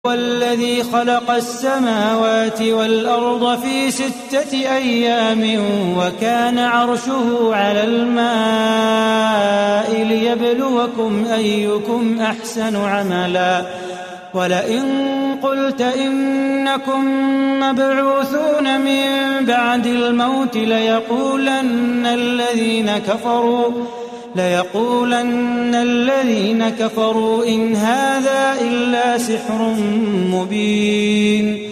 هو الذي خلق السماوات والأرض في 6 أيام وكان عرشه على الماء ليبلوكم أيكم أحسن عملا ولئن قلت إنكم مبعوثون من بعد الموت ليقولن الذين كفروا إن هذا إلا سحر مبين